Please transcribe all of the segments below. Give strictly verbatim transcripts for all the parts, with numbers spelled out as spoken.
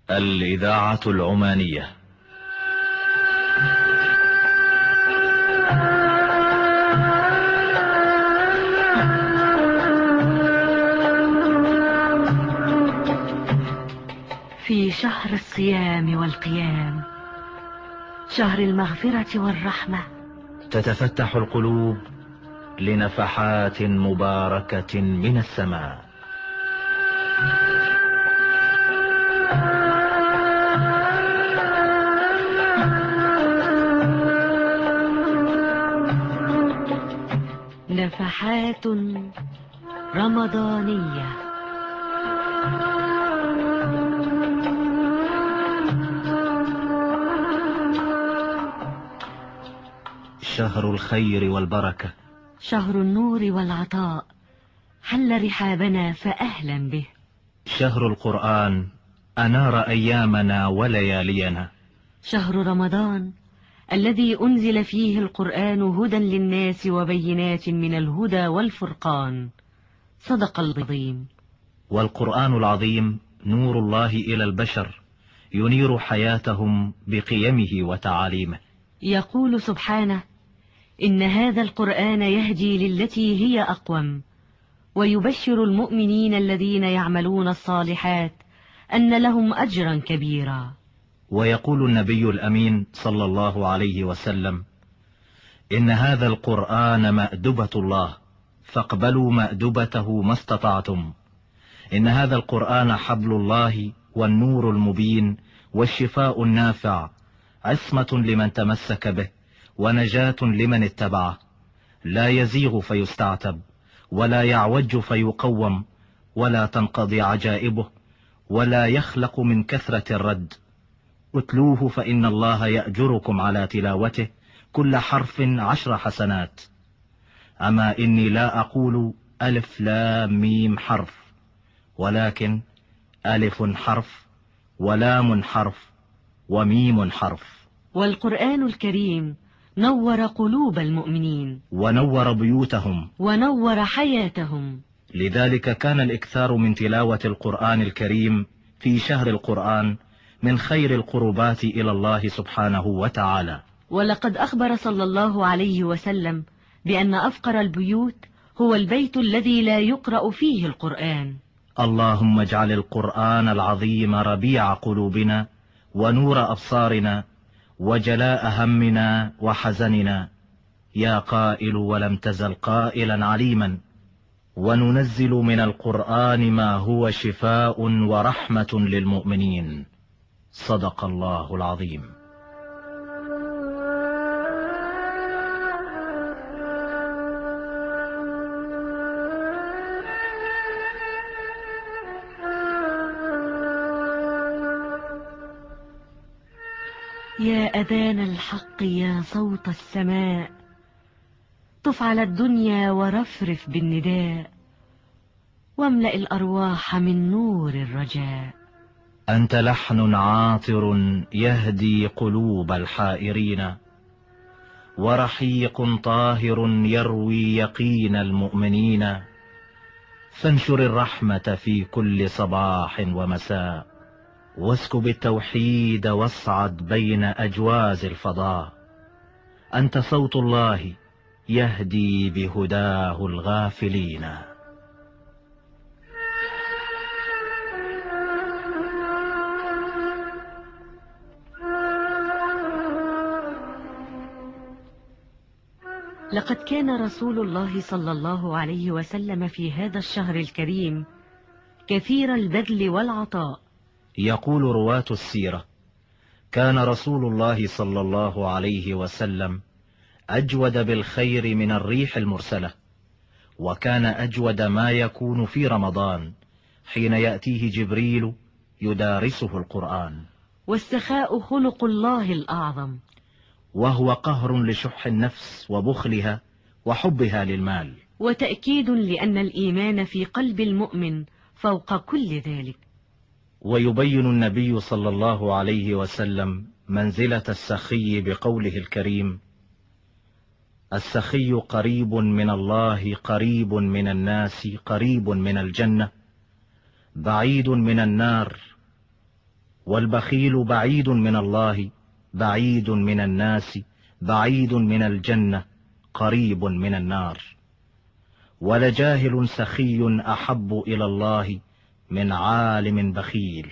الإذاعة العمانية. في شهر الصيام والقيام، شهر المغفرة والرحمة، تتفتح القلوب لنفحات مباركة من السماء. نفحات رمضانية. شهر الخير والبركة، شهر النور والعطاء، حل رحابنا فأهلا به. شهر القرآن أنار أيامنا وليالينا. شهر رمضان الذي أنزل فيه القرآن هدى للناس وبينات من الهدى والفرقان. صدق العظيم. والقرآن العظيم نور الله إلى البشر، ينير حياتهم بقيمه وتعاليمه. يقول سبحانه: إن هذا القرآن يهدي للتي هي أقوم، ويبشر المؤمنين الذين يعملون الصالحات أن لهم أجرا كبيرا. ويقول النبي الأمين صلى الله عليه وسلم: إن هذا القرآن مأدبة الله، فاقبلوا مأدبته ما استطعتم. إن هذا القرآن حبل الله والنور المبين والشفاء النافع، عصمة لمن تمسك به ونجاة لمن اتبعه. لا يزيغ فيستعتب، ولا يعوج فيقوم، ولا تنقضي عجائبه، ولا يخلق من كثرة الرد. اتلوه فإن الله يأجركم على تلاوته كل حرف عشر حسنات. أما إني لا أقول ألف لام ميم حرف، ولكن ألف حرف ولام حرف وميم حرف. والقرآن الكريم نور قلوب المؤمنين ونور بيوتهم ونور حياتهم. لذلك كان الإكثار من تلاوة القرآن الكريم في شهر القرآن من خير القربات إلى الله سبحانه وتعالى. ولقد أخبر صلى الله عليه وسلم بأن أفقر البيوت هو البيت الذي لا يقرأ فيه القرآن. اللهم اجعل القرآن العظيم ربيع قلوبنا ونور أبصارنا وجلاء همنا وحزننا، يا قائل ولم تزل قائلا عليما: وننزل من القرآن ما هو شفاء ورحمة للمؤمنين. صدق الله العظيم. يا أذان الحق يا صوت السماء، طف على الدنيا ورفرف بالنداء، واملأ الأرواح من نور الرجاء. أنت لحن عاطر يهدي قلوب الحائرين، ورحيق طاهر يروي يقين المؤمنين. فانشر الرحمة في كل صباح ومساء، واسكب التوحيد واصعد بين أجواز الفضاء. أنت صوت الله يهدي بهداه الغافلين. لقد كان رسول الله صلى الله عليه وسلم في هذا الشهر الكريم كثير البذل والعطاء. يقول رواة السيرة: كان رسول الله صلى الله عليه وسلم أجود بالخير من الريح المرسلة، وكان أجود ما يكون في رمضان حين يأتيه جبريل يدارسه القرآن. والسخاء خلق الله الأعظم، وهو قهر لشح النفس وبخلها وحبها للمال، وتأكيد لأن الإيمان في قلب المؤمن فوق كل ذلك. ويبين النبي صلى الله عليه وسلم منزلة السخي بقوله الكريم: السخي قريب من الله قريب من الناس قريب من الجنة بعيد من النار والبخيل بعيد من الله، بعيد من الناس، بعيد من الجنة، قريب من النار. ولجاهل سخي أحب إلى الله من عالم بخيل.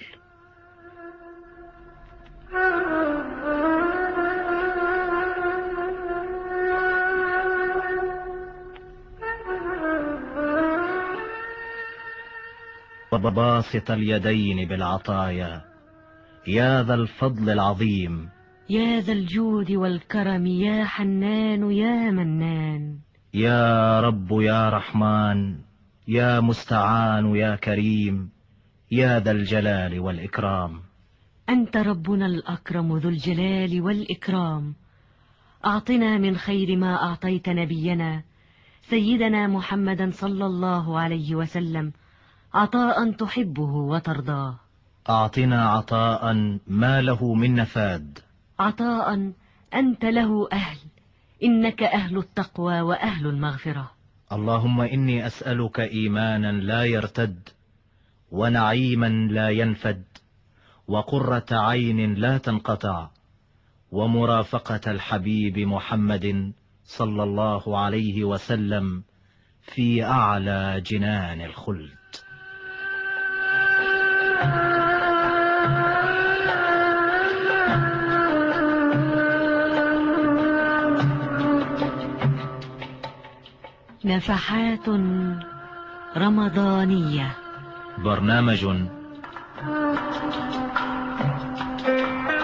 وباسط اليدين بالعطايا يا ذا الفضل العظيم، يا ذا الجود والكرم يا حنان يا منان. يا رب يا رحمن يا مستعان يا كريم يا ذا الجلال والإكرام. أنت ربنا الأكرم ذو الجلال والإكرام. أعطنا من خير ما أعطيت نبينا سيدنا محمدا صلى الله عليه وسلم عطاء تحبه وترضاه. أعطنا عطاء ما له من نفاد، عطاء أنت له أهل، إنك أهل التقوى وأهل المغفرة. اللهم إني أسألك إيمانا لا يرتد، ونعيما لا ينفد، وقرة عين لا تنقطع، ومرافقة الحبيب محمد صلى الله عليه وسلم في أعلى جنان الخلد. نفحات رمضانية، برنامج